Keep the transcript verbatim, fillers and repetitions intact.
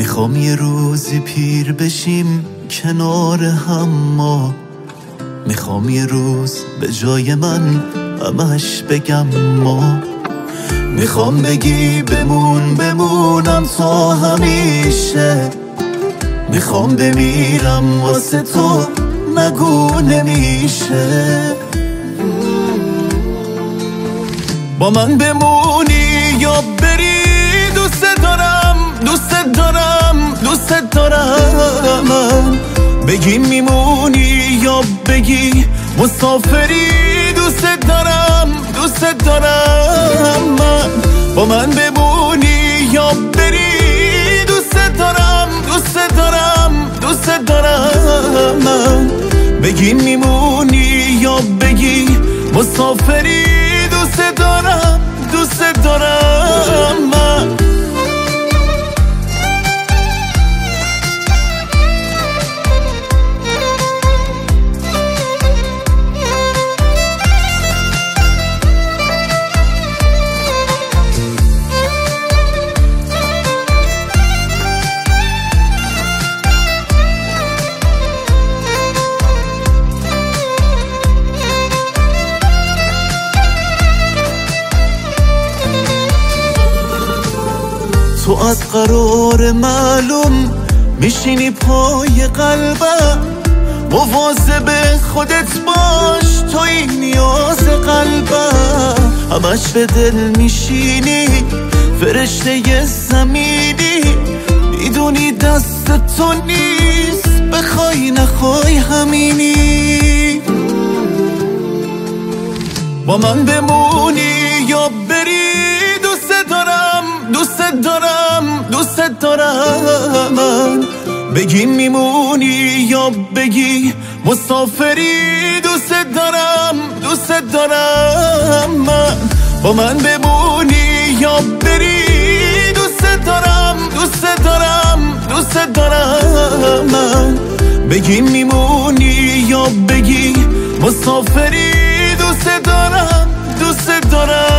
میخوام یه روزی پیر بشیم کنار هم ما، میخوام یه روز به جای من همش بگم ما، میخوام بگی بمون بمونم تا همیشه، میخوام بمیرم واسه تو نگو نمیشه. با من بمونی یا بری، دوست دارم دوست دارم دوست دارم من. بگی میمونی یا بگی مسافری، دوست دارم دوست دارم من. با من بمونی یا بری، دوست دارم دوست دارم دوست دارم من. بگی میمونی یا بگی مسافری، دوست دارم دوست دارم من. تو از قرار معلوم میشینی پای قلبم، مواظب خودت باش توی نیاز قلبم. همش به دل میشینی فرشته زمینی، میدونی دست تو نیست بخوای نخوای همینی. با من بمونی یا بری، دوست دارم دوست دارم دوست دارم من. بگی میمونی یا بگی مسافری، دوست دارم دوست دارم من. با من بمونی یا بری، دوست دارم دوست دارم دوست دارم من. بگی میمونی یا بگی مسافری، دوست دارم دوست دارم